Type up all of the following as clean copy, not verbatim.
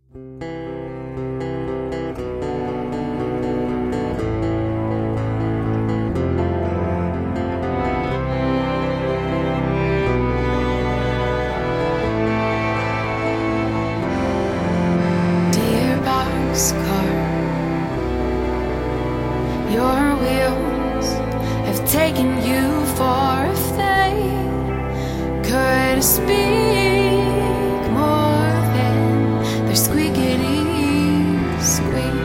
Dear boxcar, your wheels have taken you far. If they could speak more than their squeakity squeak.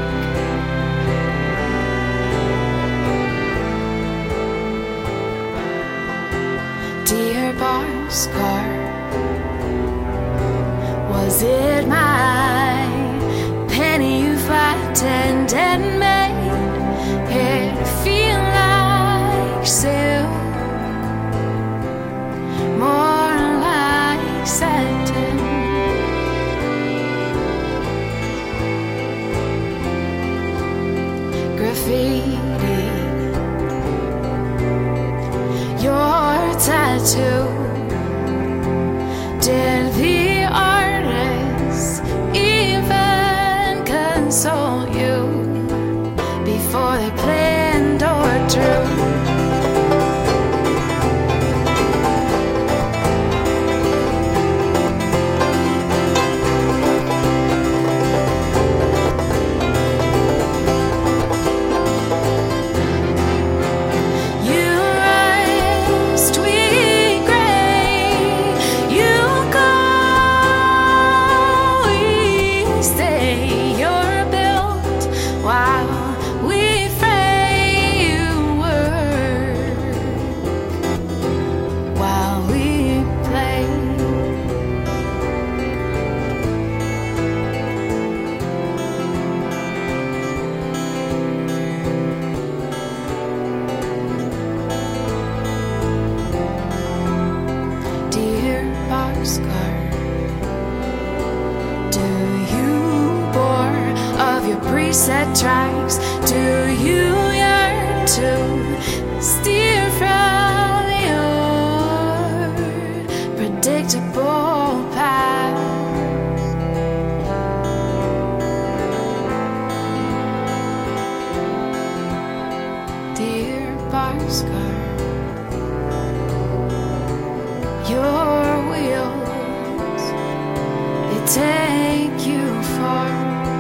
Dear boxcar, was it my penny you flattened and made it feel like silk, more like satin? Graffiti, your tattoo. Did the artist even console you before they planned or drew? Preset tracks, do you yearn to steer from your predictable path? Dear boxcar, your wheels, they take you far.